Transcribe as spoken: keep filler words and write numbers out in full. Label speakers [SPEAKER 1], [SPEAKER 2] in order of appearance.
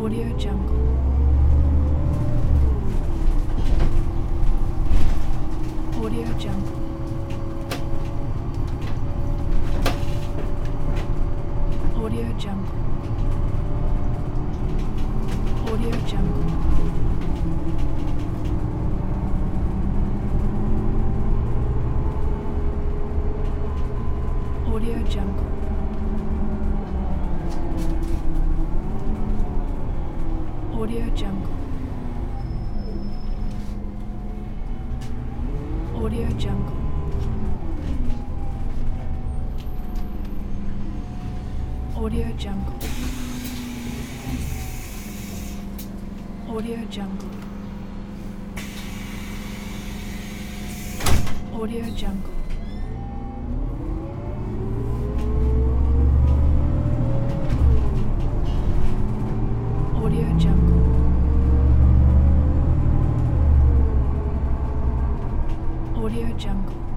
[SPEAKER 1] Audio Jungle. Audio Jungle. Audio Jungle. Audio Jungle. Audio Jungle. Audio Jungle. Audio Jungle. Audio Jungle. Audio Jungle. Audio Jungle. Audio Jungle. Audio Jungle.